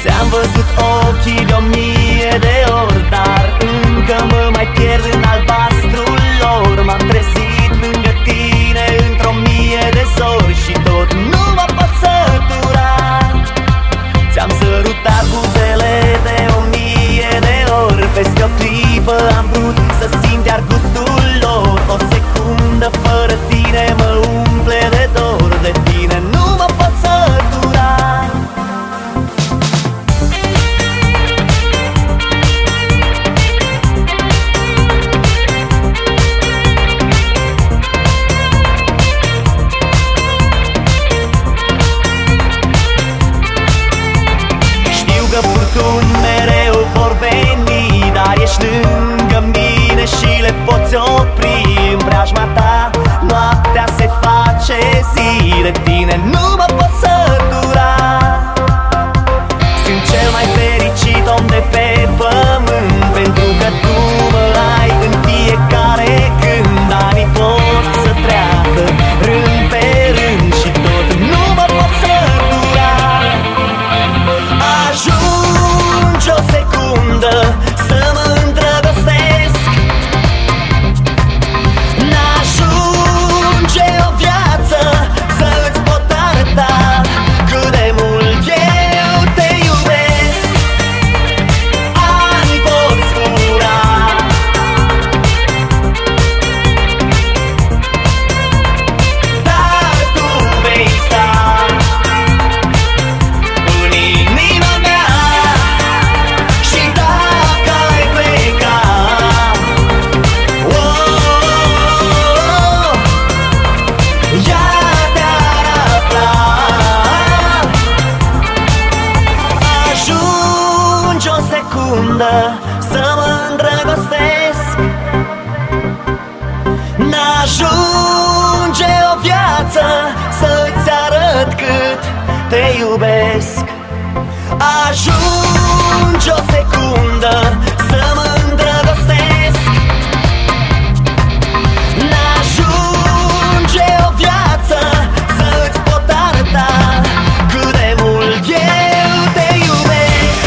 Ți-am văzut ochii de 1000 de ori, dar încă mă mai pierd în albastrul lor. M-am trezit lângă tine într-o 1000 de zori și tot nu mă pot sătura. Ți-am sărutat buzele de 1000 de ori. Peste o clipă am vrut să simt iar gustul lor. O secundă fără tine mă umple de dor. De tine nu mă pot sătura. Știu că furtuni mereu vor veni, dar ești lângă mine și le poți opri. În preajma ta noaptea se face zi. De tine nu mă pot sătura. Sunt cel mai fericit om de pe pământ, pentru că tu mă ai în fiecare când. Anii pot să treacă rând pe rând și tot nu mă pot sătura. Ajungi o secundă să mă îndrăgostesc. N-ajunge o viață să-ți pot arăta cât de mult eu te iubesc. Ani pot zbura, dar tu vei sta în inima mea. Și dacă ai pleca, ea te-ar afla. Ajungi o secundă să mă îndrăgostesc. N-ajunge o viață să-ți arăt cât te iubesc. Ajungi o secundă să mă îndrăgostesc. N-ajunge o viață să-ți pot arăta cât de mult eu te iubesc.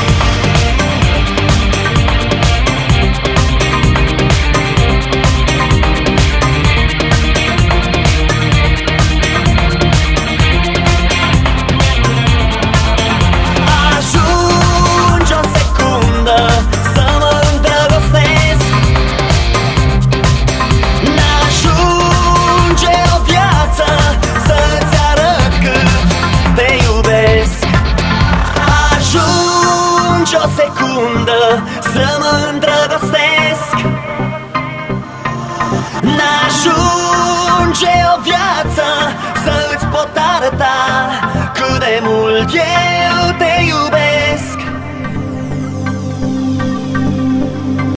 Ajungi o secundă să mă îndrăgostesc. N-ajunge o viață să-ți arăt cât te iubesc. Ajungi o secundă să mă îndrăgostesc. N-ajunge o viață să-ți pot arăta cât de mult eu